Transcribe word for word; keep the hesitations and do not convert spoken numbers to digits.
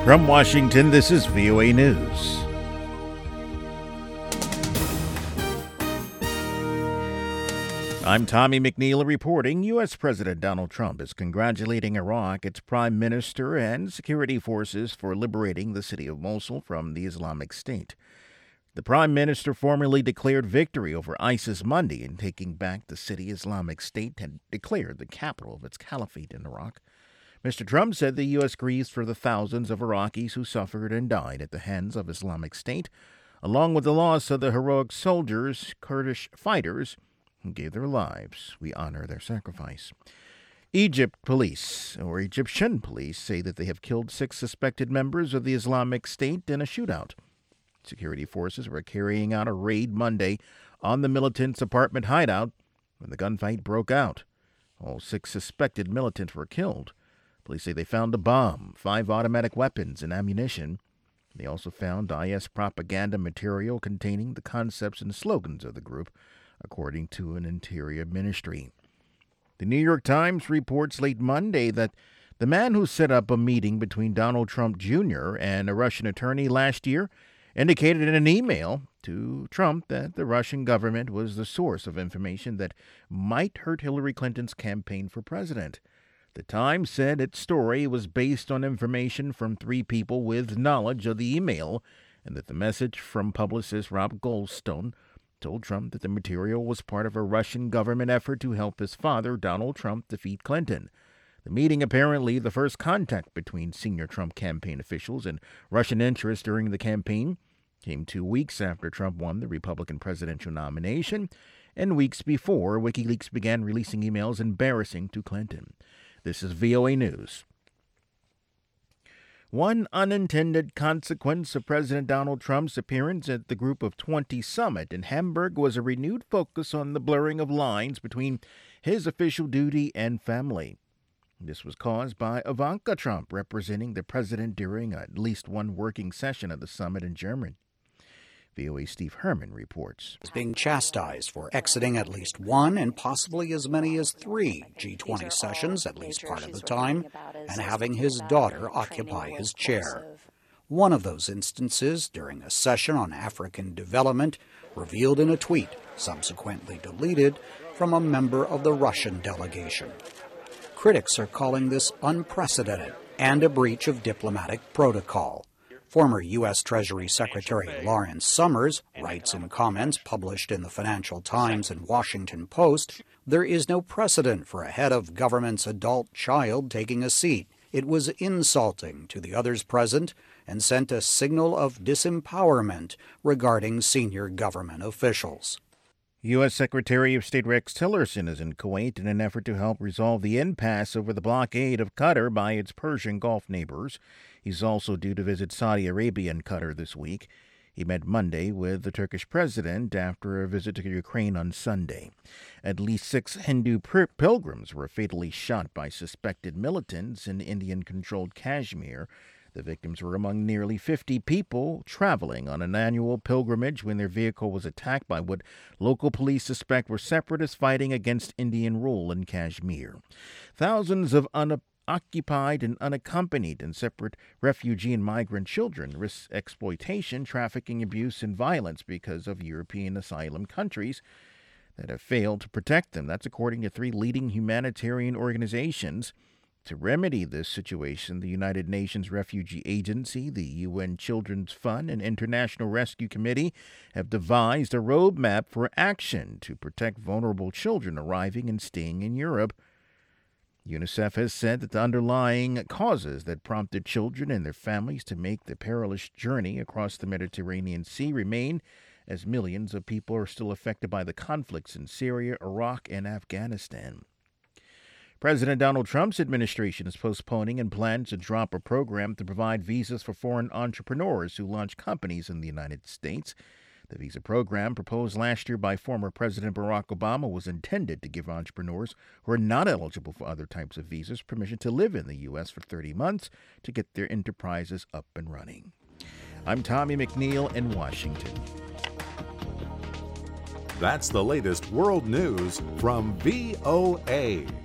From Washington, this is V O A News. I'm Tommy McNeil reporting. U S. President Donald Trump is congratulating Iraq, its prime minister, and security forces for liberating the city of Mosul from the Islamic State. The prime minister formally declared victory over ISIS Monday in taking back the city. Islamic State had declared the capital of its caliphate in Iraq. Mister Trump said the U S grieves for the thousands of Iraqis who suffered and died at the hands of Islamic State, along with the loss of the heroic soldiers, Kurdish fighters, who gave their lives. We honor their sacrifice. Egypt police, or Egyptian police, say that they have killed six suspected members of the Islamic State in a shootout. Security forces were carrying out a raid Monday on the militants' apartment hideout when the gunfight broke out. All six suspected militants were killed. Police say they found a bomb, five automatic weapons, and ammunition. They also found I S propaganda material containing the concepts and slogans of the group, according to an interior ministry. The New York Times reports late Monday that the man who set up a meeting between Donald Trump Junior and a Russian attorney last year indicated in an email to Trump that the Russian government was the source of information that might hurt Hillary Clinton's campaign for president. The Times said its story was based on information from three people with knowledge of the email, and that the message from publicist Rob Goldstone told Trump that the material was part of a Russian government effort to help his father, Donald Trump, defeat Clinton. The meeting, apparently the first contact between senior Trump campaign officials and Russian interests during the campaign, came two weeks after Trump won the Republican presidential nomination, and weeks before WikiLeaks began releasing emails embarrassing to Clinton. This is V O A News. One unintended consequence of President Donald Trump's appearance at the Group of twenty summit in Hamburg was a renewed focus on the blurring of lines between his official duty and family. This was caused by Ivanka Trump representing the president during at least one working session of the summit in Germany. V O A's Steve Herman reports. Is being chastised for exiting at least one and possibly as many as three G twenty sessions at least part of the time, and having his daughter occupy his chair. One of those instances during a session on African development revealed in a tweet, subsequently deleted, from a member of the Russian delegation. Critics are calling this unprecedented and a breach of diplomatic protocol. Former U S. Treasury Secretary Lawrence Summers writes in comments published in the Financial Times and Washington Post, "There is no precedent for a head of government's adult child taking a seat. It was insulting to the others present and sent a signal of disempowerment regarding senior government officials." U S. Secretary of State Rex Tillerson is in Kuwait in an effort to help resolve the impasse over the blockade of Qatar by its Persian Gulf neighbors. He's also due to visit Saudi Arabia and Qatar this week. He met Monday with the Turkish president after a visit to Ukraine on Sunday. At least six Hindu pilgrims were fatally shot by suspected militants in Indian-controlled Kashmir. The victims were among nearly fifty people traveling on an annual pilgrimage when their vehicle was attacked by what local police suspect were separatists fighting against Indian rule in Kashmir. Thousands of unoccupied and unaccompanied and separate refugee and migrant children risk exploitation, trafficking, abuse, and violence because of European asylum countries that have failed to protect them. That's according to three leading humanitarian organizations. To remedy this situation, the United Nations Refugee Agency, the U N Children's Fund, and International Rescue Committee have devised a roadmap for action to protect vulnerable children arriving and staying in Europe. UNICEF has said that the underlying causes that prompted children and their families to make the perilous journey across the Mediterranean Sea remain, as millions of people are still affected by the conflicts in Syria, Iraq, and Afghanistan. President Donald Trump's administration is postponing and plans to drop a program to provide visas for foreign entrepreneurs who launch companies in the United States. The visa program, proposed last year by former President Barack Obama, was intended to give entrepreneurs who are not eligible for other types of visas permission to live in the U S for thirty months to get their enterprises up and running. I'm Tommy McNeil in Washington. That's the latest world news from V O A.